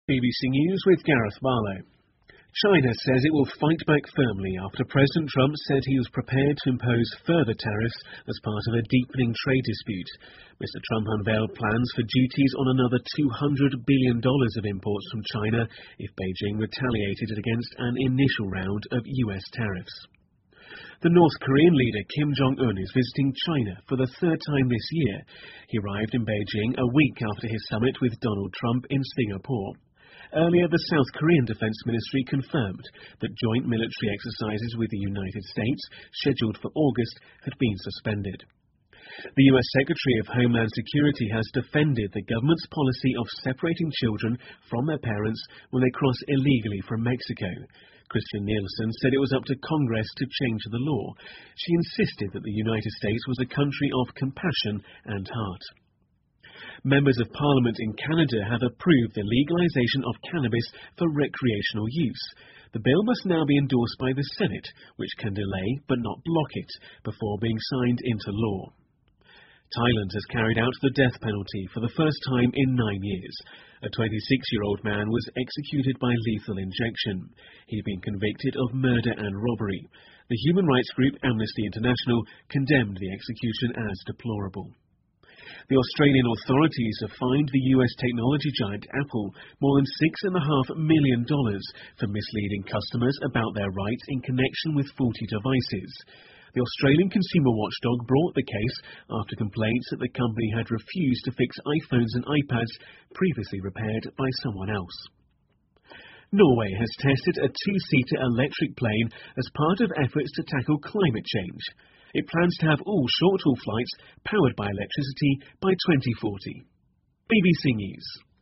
BBC News with Gareth Barlow. China says it will fight back firmly after President Trump said he was prepared to impose further tariffs as part of a deepening trade dispute. Mr. Trump unveiled plans for duties on another $200 billion of imports from China if Beijing retaliated against an initial round of US tariffs. The North Korean leader Kim Jong-un is visiting China for the third time this year. He arrived in Beijing a week after his summit with Donald Trump in Singapore. Earlier, the South Korean Defense Ministry confirmed that joint military exercises with the United States, scheduled for August, had been suspended. The U.S. Secretary of Homeland Security has defended the government's policy of separating children from their parents when they cross illegally from Mexico. Christian Nielsen said it was up to Congress to change the law. She insisted that the United States was a country of compassion and heart. Members of Parliament in Canada have approved the legalisation of cannabis for recreational use. The bill must now be endorsed by the Senate, which can delay but not block it before being signed into law. Thailand has carried out the death penalty for the first time in 9 years. A 26-year-old man was executed by lethal injection. He'd been convicted of murder and robbery. The human rights group Amnesty International condemned the execution as deplorable. The Australian authorities have fined the US technology giant Apple more than $6.5 million for misleading customers about their rights in connection with faulty devices. The Australian consumer watchdog brought the case after complaints that the company had refused to fix iPhones and iPads previously repaired by someone else. Norway has tested a two-seater electric plane as part of efforts to tackle climate change. It plans to have all short-haul flights powered by electricity by 2040. BBC News.